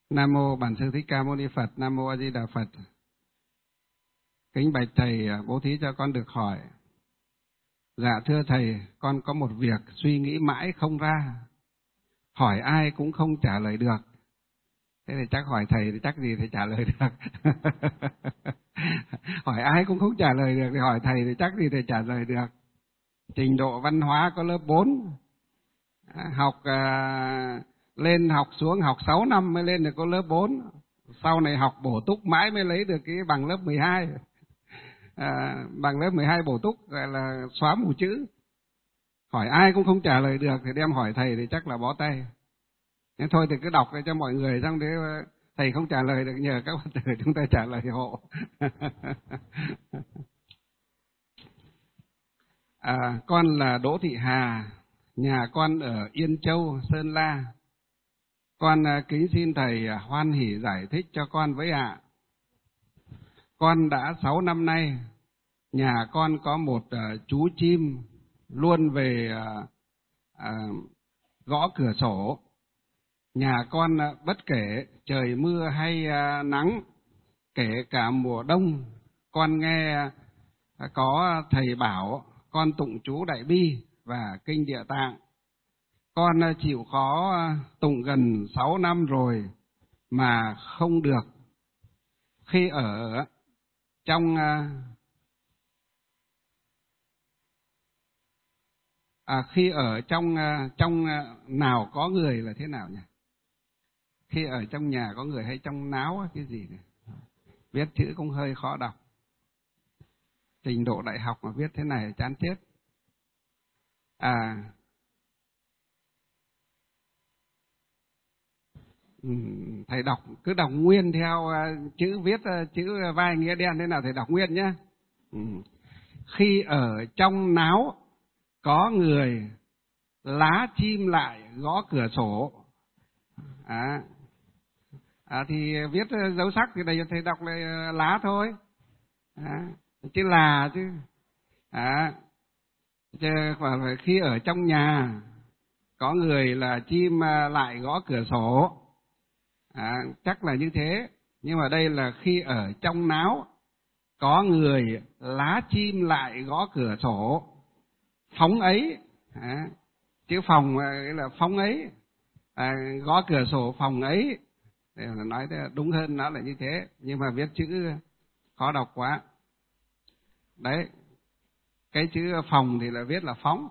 Nam mô Bản Sư Thích Ca Mâu Ni Phật. Nam mô A Di Đà Phật. Kính bạch thầy, bố thí cho con được hỏi. Dạ thưa thầy, con có một việc suy nghĩ mãi không ra, hỏi ai cũng không trả lời được. Thế thì chắc hỏi thầy thì chắc gì thầy trả lời được. Hỏi ai cũng không trả lời được thì hỏi thầy thì chắc gì thầy trả lời được. Trình độ văn hóa có lớp 4, học lên học xuống học 6 năm mới lên được có lớp 4. Sau này học bổ túc mãi mới lấy được cái bằng lớp 12. Bằng lớp 12 bổ túc gọi là xóa mù chữ. Hỏi ai cũng không trả lời được thì đem hỏi thầy thì chắc là bó tay. Nên thôi thì cứ đọc cho mọi người, xong thế thầy không trả lời được nhờ các Phật tử chúng ta trả lời hộ. Con là Đỗ Thị Hà, nhà con ở Yên Châu, Sơn La. Con kính xin thầy hoan hỷ giải thích cho con với ạ. Con đã 6 năm nay, nhà con có một chú chim luôn về gõ cửa sổ. Nhà con bất kể trời mưa hay nắng, kể cả mùa đông, con nghe có thầy bảo con tụng chú Đại Bi và Kinh Địa Tạng. Con chịu khó tụng gần 6 năm rồi mà không được. Khi ở trong trong nào có người là thế nào nhỉ? Khi ở trong nhà có người hay trong náo cái gì này? Viết chữ cũng hơi khó đọc. Trình độ đại học mà viết thế này chán chết. Thầy cứ đọc nguyên theo chữ viết, chữ vai nghĩa đen thế nào thầy đọc nguyên nhé. Khi ở trong náo có người, lá chim lại gõ cửa sổ. Thì viết dấu sắc thì đây thầy đọc là lá thôi. Chứ là chứ. Khi ở trong nhà có người là chim lại gõ cửa sổ. Chắc là như thế. Nhưng mà đây là khi ở trong náo có người, lá chim lại gõ cửa sổ. Phóng ấy, chữ phòng là phóng ấy, gõ cửa sổ phòng ấy. Để nói đúng hơn nó là như thế, nhưng mà viết chữ khó đọc quá. Đấy, cái chữ phòng thì là viết là phóng.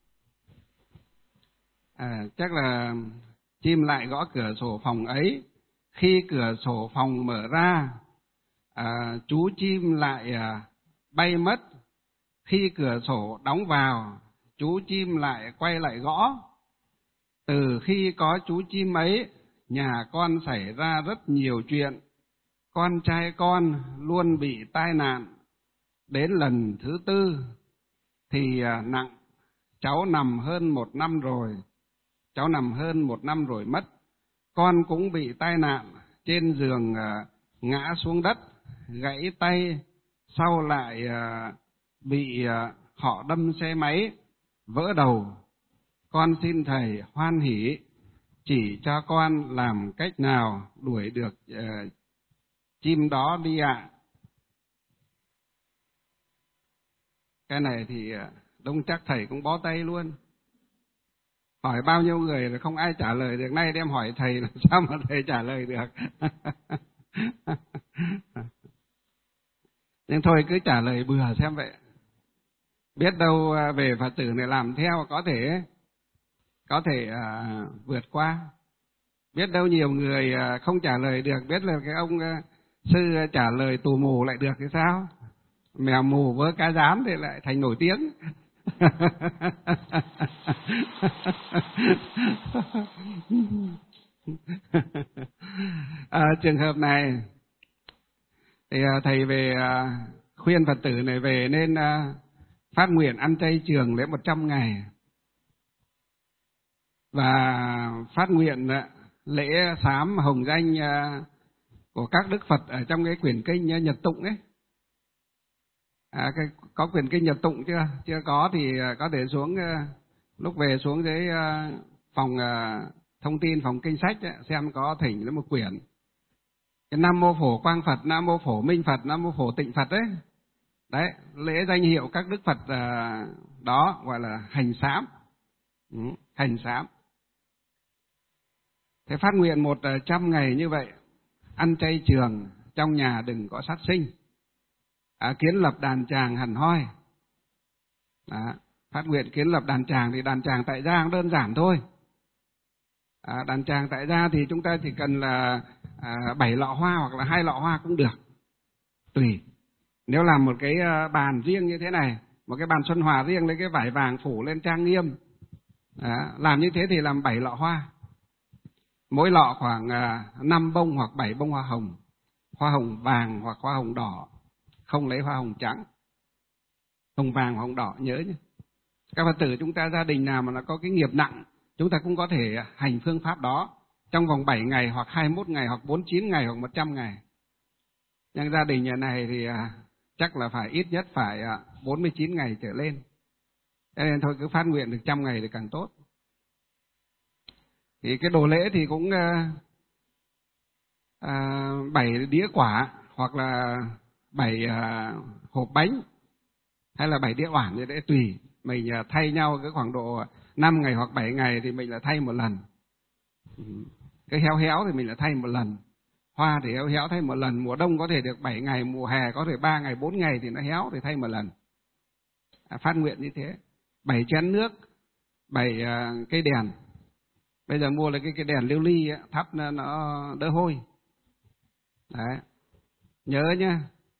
Chắc là chim lại gõ cửa sổ phòng ấy. Khi cửa sổ phòng mở ra, chú chim lại bay mất. Khi cửa sổ đóng vào, chú chim lại quay lại gõ. Từ khi có chú chim ấy, nhà con xảy ra rất nhiều chuyện. Con trai con luôn bị tai nạn. Đến lần thứ 4 thì nặng. Cháu nằm hơn 1 năm rồi. Cháu nằm hơn 1 năm rồi mất. Con cũng bị tai nạn, trên giường ngã xuống đất, gãy tay, sau lại bị họ đâm xe máy, vỡ đầu. Con xin thầy hoan hỷ chỉ cho con làm cách nào đuổi được chim đó đi ạ. Cái này thì đông chắc thầy cũng bó tay luôn. Hỏi bao nhiêu người là không ai trả lời được, nay đem hỏi thầy làm sao mà thầy trả lời được. Nhưng thôi cứ trả lời bừa xem vậy. Biết đâu về Phật tử này làm theo có thể vượt qua. Biết đâu nhiều người không trả lời được, biết là cái ông sư trả lời tù mù lại được thì sao? Mèo mù vớ cá rán thì lại thành nổi tiếng. Trường hợp này thì thầy về khuyên Phật tử này về nên phát nguyện ăn chay trường lễ 100 ngày và phát nguyện lễ sám hồng danh của các đức Phật ở trong cái quyển kinh Nhật Tụng ấy. Có quyển kinh Nhật Tụng chưa? Chưa có thì có thể xuống lúc về xuống dưới phòng thông tin phòng kinh sách ấy, xem có thỉnh đến một quyển. Cái Nam Mô Phổ Quang Phật, Nam Mô Phổ Minh Phật, Nam Mô Phổ Tịnh Phật đấy. Đấy, lễ danh hiệu các đức Phật đó gọi là hành sám. Hành sám. Thế phát nguyện 100 ngày như vậy, ăn chay trường, trong nhà đừng có sát sinh, kiến lập đàn tràng hẳn hoi. Đó. Phát nguyện kiến lập đàn tràng thì đàn tràng tại gia đơn giản thôi. Đàn tràng tại gia thì chúng ta chỉ cần là 7 lọ hoa hoặc là 2 lọ hoa cũng được, tùy. Nếu làm một cái bàn riêng như thế này, một cái bàn xuân hòa riêng, lấy cái vải vàng phủ lên trang nghiêm, làm như thế thì làm 7 lọ hoa, mỗi lọ khoảng 5 bông hoặc 7 bông hoa hồng vàng hoặc hoa hồng đỏ, không lấy hoa hồng trắng, hồng vàng hoặc hồng đỏ, nhớ nhé. Các Phật tử chúng ta gia đình nào mà nó có cái nghiệp nặng, chúng ta cũng có thể hành phương pháp đó trong vòng 7 ngày hoặc 21 ngày hoặc 49 ngày hoặc 100 ngày. Nhưng gia đình nhà này thì chắc là phải ít nhất phải 49 ngày trở lên. Cho nên thôi cứ phát nguyện được 100 ngày thì càng tốt. Thì cái đồ lễ thì cũng 7 đĩa quả hoặc là 7 hộp bánh hay là 7 đĩa oản, để tùy. Mình thay nhau cái khoảng độ 5 ngày hoặc 7 ngày thì mình là thay một lần. Cái héo héo thì mình là thay một lần. Hoa thì héo héo thay một lần. Mùa đông có thể được 7 ngày, mùa hè có thể 3 ngày, 4 ngày thì nó héo thì thay một lần. Phát nguyện như thế. 7 chén nước, 7 cây đèn. Bây giờ mua là cái đèn lưu ly ấy, thắp nó đỡ hôi. Đấy. Nhớ nhá.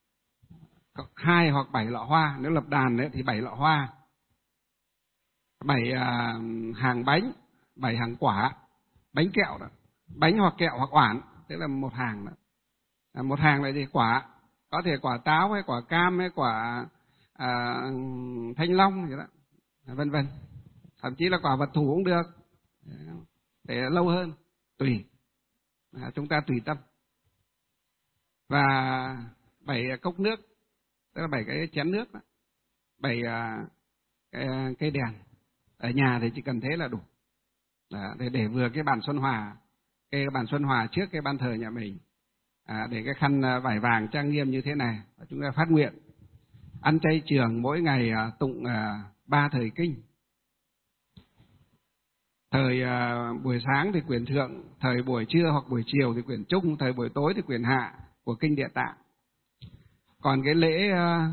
2 hoặc 7 lọ hoa, nếu lập đàn ấy, thì 7 lọ hoa. 7 hàng bánh, 7 hàng quả, bánh kẹo đó. Bánh hoặc kẹo hoặc oản, tức là một hàng đó. Một hàng là gì? Quả, có thể quả táo hay quả cam hay quả thanh long vậy đó, vân vân. Thậm chí là quả vật thủ cũng được, để lâu hơn, tùy. Chúng ta tùy tâm. Và 7 cốc nước, tức là 7 cái chén nước đó. 7 cây đèn. Ở nhà thì chỉ cần thế là đủ. Đó, để vừa cái bàn xuân hòa, cái bàn xuân hòa trước cái ban thờ nhà mình, để cái khăn vải vàng trang nghiêm như thế này. Chúng ta phát nguyện ăn chay trường, mỗi ngày tụng 3 thời kinh. Thời buổi sáng thì quyển thượng, thời buổi trưa hoặc buổi chiều thì quyển trung, thời buổi tối thì quyển hạ của kinh Địa Tạng. Còn cái lễ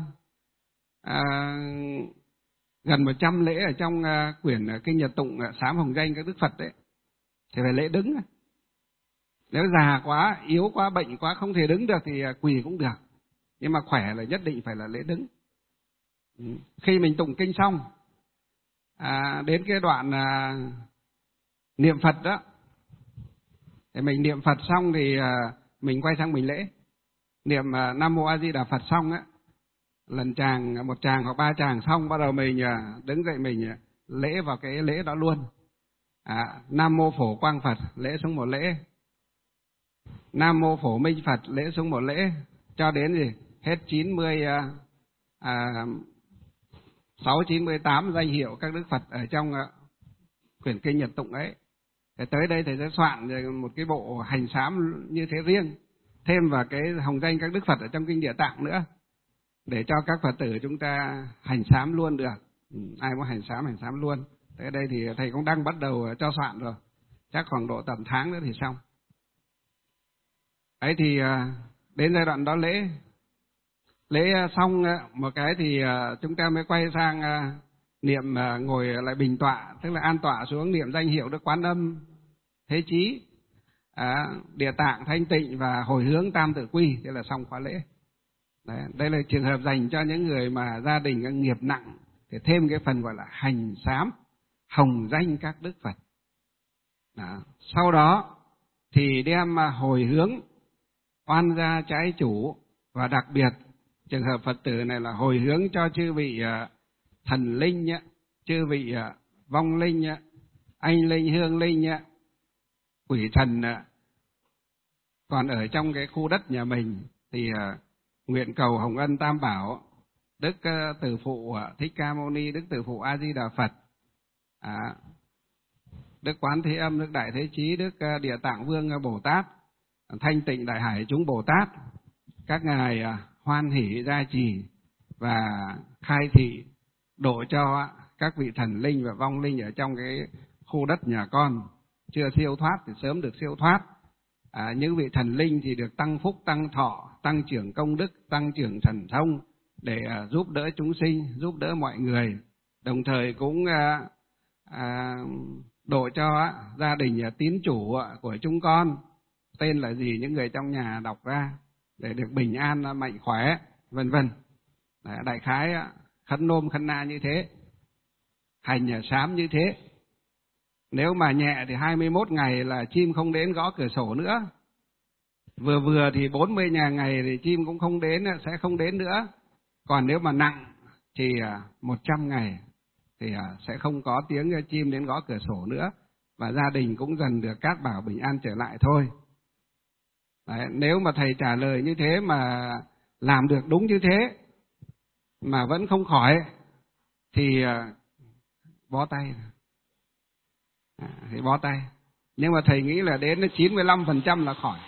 gần 100 lễ ở trong quyển kinh Nhật Tụng sám hồng danh các đức Phật đấy thì phải lễ đứng. Nếu già quá, yếu quá, bệnh quá không thể đứng được thì quỳ cũng được, nhưng mà khỏe là nhất định phải là lễ đứng. Khi mình tụng kinh xong, đến cái đoạn niệm Phật đó, thì mình niệm Phật xong thì mình quay sang mình lễ. Niệm Nam Mô A Di Đà Phật xong á, lần tràng, một tràng hoặc 3 tràng xong, bắt đầu mình đứng dậy mình lễ vào cái lễ đó luôn. Nam Mô Phổ Quang Phật, lễ xuống một lễ. Nam Mô Phổ Minh Phật, lễ xuống một lễ, cho đến gì hết 98 danh hiệu các đức Phật ở trong quyển kinh Nhật Tụng ấy. Thì tới đây thầy sẽ soạn một cái bộ hành sám như thế riêng, thêm vào cái hồng danh các đức Phật ở trong kinh Địa Tạng nữa, để cho các Phật tử chúng ta hành sám luôn được. Ai muốn hành sám luôn. Tới đây thì thầy cũng đang bắt đầu cho soạn rồi, chắc khoảng độ tầm tháng nữa thì xong. Ấy thì đến giai đoạn đó lễ xong một cái thì chúng ta mới quay sang niệm, ngồi lại bình tọa, tức là an tọa xuống niệm danh hiệu Đức Quán Âm, Thế Chí, Địa Tạng, Thanh Tịnh và hồi hướng Tam Tự Quy, thế là xong khóa lễ. Đấy, đây là trường hợp dành cho những người mà gia đình có nghiệp nặng, thì thêm cái phần gọi là hành sám hồng danh các đức Phật. Đó. Sau đó thì đem hồi hướng oan gia trái chủ, và đặc biệt trường hợp Phật tử này là hồi hướng cho chư vị thần linh, chư vị vong linh, anh linh, hương linh, quỷ thần còn ở trong cái khu đất nhà mình, thì nguyện cầu hồng ân Tam Bảo, Đức Từ Phụ Thích Ca Mâu Ni, Đức Từ Phụ A Di Đà Phật Đức Quán Thế Âm, Đức Đại Thế Chí, Đức Địa Tạng Vương Bồ Tát, Thanh Tịnh Đại Hải chúng Bồ Tát, các ngài hoan hỷ gia trì và khai thị độ cho các vị thần linh và vong linh ở trong cái khu đất nhà con chưa siêu thoát thì sớm được siêu thoát. Những vị thần linh thì được tăng phúc, tăng thọ, tăng trưởng công đức, tăng trưởng thần thông để giúp đỡ chúng sinh, giúp đỡ mọi người. Đồng thời cũng độ cho gia đình tín chủ của chúng con, tên là gì những người trong nhà đọc ra, để được bình an, mạnh khỏe, vân vân. Đại khái khấn nôm khấn na như thế, hành sám như thế. Nếu mà nhẹ thì 21 ngày là chim không đến gõ cửa sổ nữa. Vừa vừa thì 40 ngày thì chim cũng không đến, sẽ không đến nữa. Còn nếu mà nặng thì 100 ngày thì sẽ không có tiếng chim đến gõ cửa sổ nữa, và gia đình cũng dần được cát bảo bình an trở lại thôi. Đấy, nếu mà thầy trả lời như thế mà làm được đúng như thế mà vẫn không khỏi thì bó tay. Thì bó tay. Nhưng mà thầy nghĩ là đến 95% là khỏi.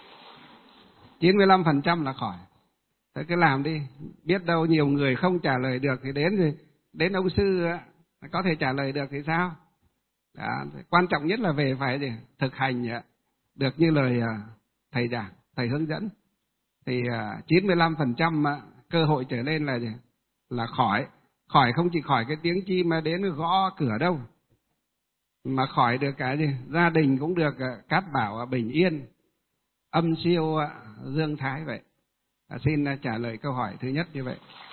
95% là khỏi. Thế cứ làm đi. Biết đâu nhiều người không trả lời được thì đến ông sư có thể trả lời được thì sao? Đó, quan trọng nhất là về phải thực hành được như lời thầy giảng, thầy hướng dẫn. Thì 95% cơ hội trở lên là khỏi. Khỏi không chỉ khỏi cái tiếng chim mà đến gõ cửa đâu, mà khỏi được cái gia đình cũng được cát bảo bình yên, âm siêu dương thái vậy. Xin trả lời câu hỏi thứ nhất như vậy.